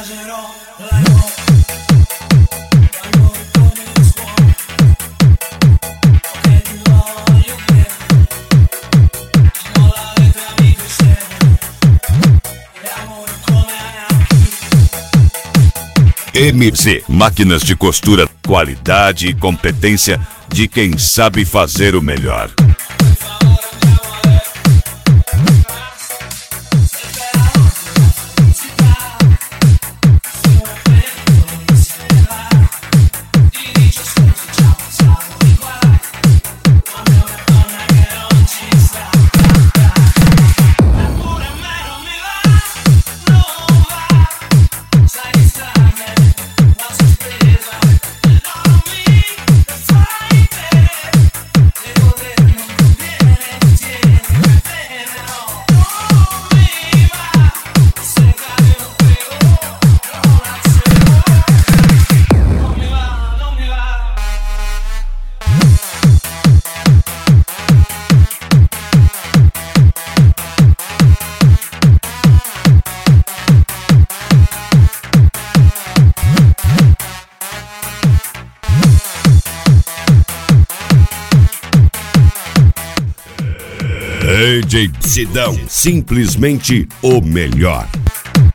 esagerò, largò con il suono, che ti voglio bene, amo la letra mi cresceva, e amore come anarchi. MC, máquinas de costura, qualidade e competência de quem sabe fazer o melhor. DJ Sidão, simplesmente o melhor.